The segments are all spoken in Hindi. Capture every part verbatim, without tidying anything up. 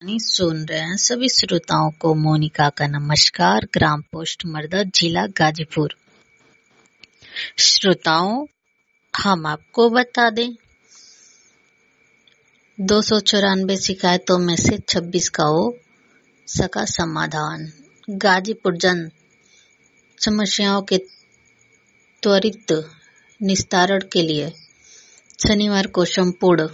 नहीं सुन रहे हैं सभी श्रोताओं को मोनिका का नमस्कार। ग्राम पोस्ट मर्दा, जिला गाजीपुर। श्रोताओं, हम आपको बता दें, दो सौ चौरानवे शिकायतों में से छब्बीस का हो सका समाधान। गाजीपुर जन समस्याओं के त्वरित निस्तारण के लिए शनिवार को संपूर्ण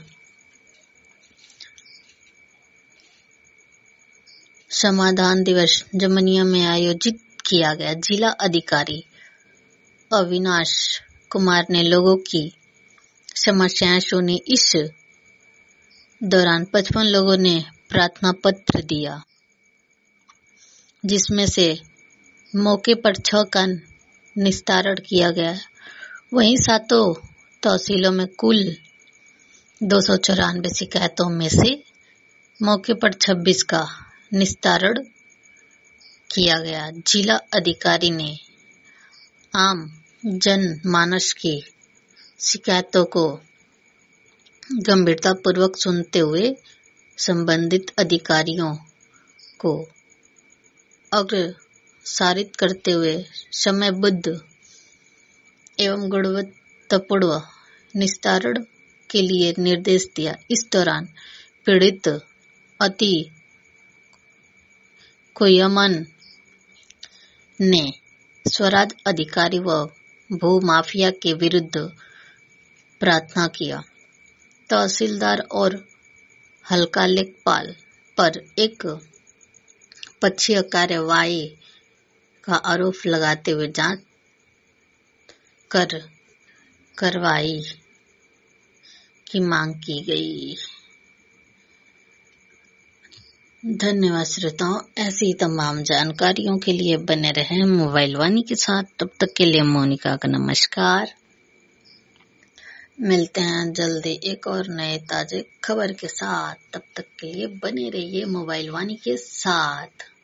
समाधान दिवस जमनिया में आयोजित किया गया। जिला अधिकारी अविनाश कुमार ने लोगों की समस्याएं सुनी। इस दौरान पचपन लोगों ने प्रार्थना पत्र दिया, जिसमें से मौके पर छह का निस्तारण किया गया। वहीं सातों तहसीलों में कुल दो सौ चौरानवे शिकायतों में से मौके पर छब्बीस का निस्तारण किया गया। जिला अधिकारी ने आम जन मानस की शिकायतों को गंभीरता पूर्वक सुनते हुए संबंधित अधिकारियों को अग्रसारित करते हुए समयबद्ध एवं गुणवत्तापूर्ण निस्तारण के लिए निर्देश दिया। इस दौरान पीड़ित अति कोयमन ने स्वराज अधिकारी व भू माफिया के विरुद्ध प्रार्थना किया। तहसीलदार और हल्का लेखपाल पर एक पक्षीय कार्यवाही का आरोप लगाते हुए जांच कर कार्रवाई की मांग की गई। धन्यवाद श्रोताओं, ऐसी तमाम जानकारियों के लिए बने रहें मोबाइल वाणी के साथ। तब तक के लिए मोनिका का नमस्कार। मिलते हैं जल्दी एक और नए ताजे खबर के साथ। तब तक के लिए बने रहिए मोबाइल वाणी के साथ।